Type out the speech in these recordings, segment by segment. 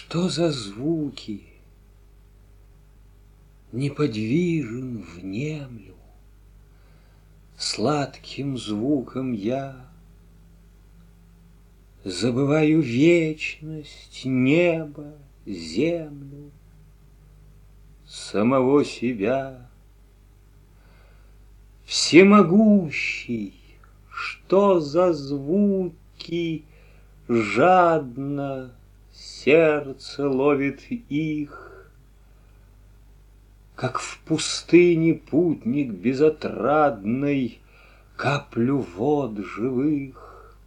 Что за звуки? Неподвижен внемлю, сладким звуком я забываю вечность, небо, землю, самого себя. Всемогущий, что за звуки жадно сердце ловит их, как в пустыне путник безотрадный каплю вод живых.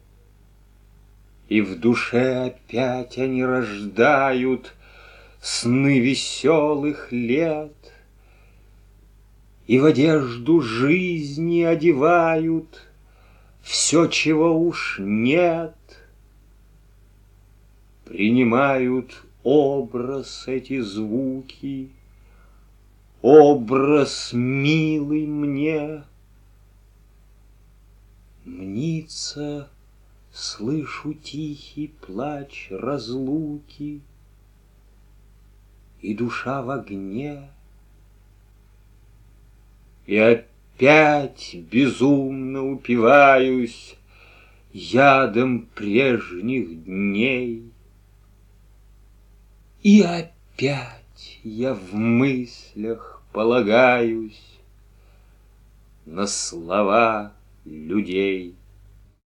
И в душе опять они рождают сны веселых лет, и в одежду жизни одевают все, чего уж нет. Принимают образ эти звуки, образ милый мне. Мнится, слышу тихий плач разлуки, и душа в огне. И опять безумно упиваюсь ядом прежних дней. И опять я в мыслях полагаюсь на слова людей.